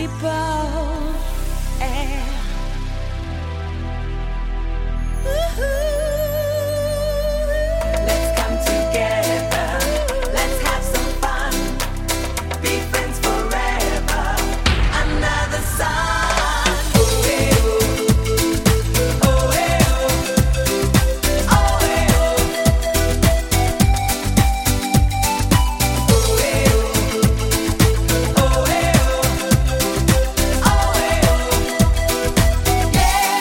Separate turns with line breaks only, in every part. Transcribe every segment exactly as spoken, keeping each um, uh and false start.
people. And let's come together. Let's have some fun. Be friends forever. Another sun. Oh, hey, oh. Oh, hey, oh. Oh, hey, oh. Oh, hey, oh. Oh, hey, oh. Oh, hey, oh.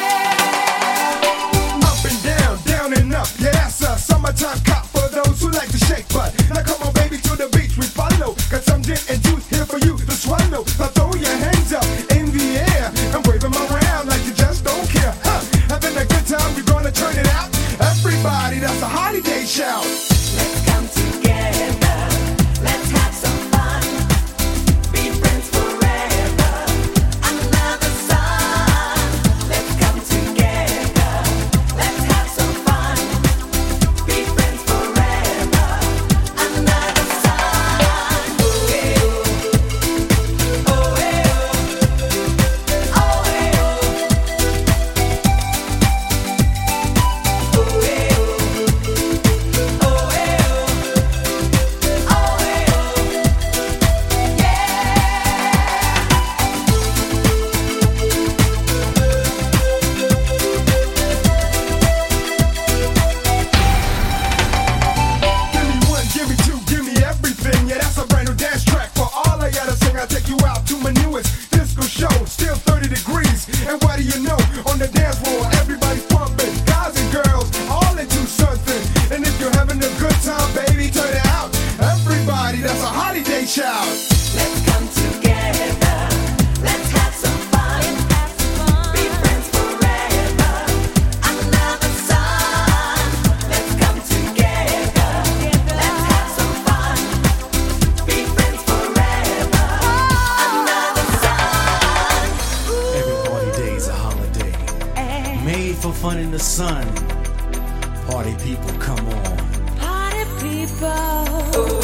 Yeah.
Up and down, down and up. Yeah, that's a summertime cop for those who like to shake butt. Now come on, baby, to the beach we follow. Got some gin and juice here for you to swallow. Now throw your hands up in the air and wave them around like you just don't care. Huh? Having a good time, we're gonna turn it out. Everybody, that's a holiday shout.
Let's come together. Let's have some fun. Be friends forever. Another sun. Let's come together. Let's have some fun. Be friends forever. Another sun. Oh, hey, oh. Oh, hey, oh. Oh, hey, oh. Oh, hey, oh. Oh, hey, oh. Oh, hey, oh. Yeah.
Give me one, give me two, give me everything. Yeah, that's a brand new dance track for all I gotta sing. I'll take you out to my newest disco show. Still thirty degrees, and what do you know? On the dance floor, everybody's pumping. Guys and girls, all into something. And if you're having a good time, baby, turn it out. Everybody, that's a holiday shout.
Let's come together. Let's have some fun. Be friends forever. Another sun. Let's come together. Let's have some fun. Be friends forever. Another sun.
Every party day's a holiday, made for fun in the sun. Party people, come on.
Party people.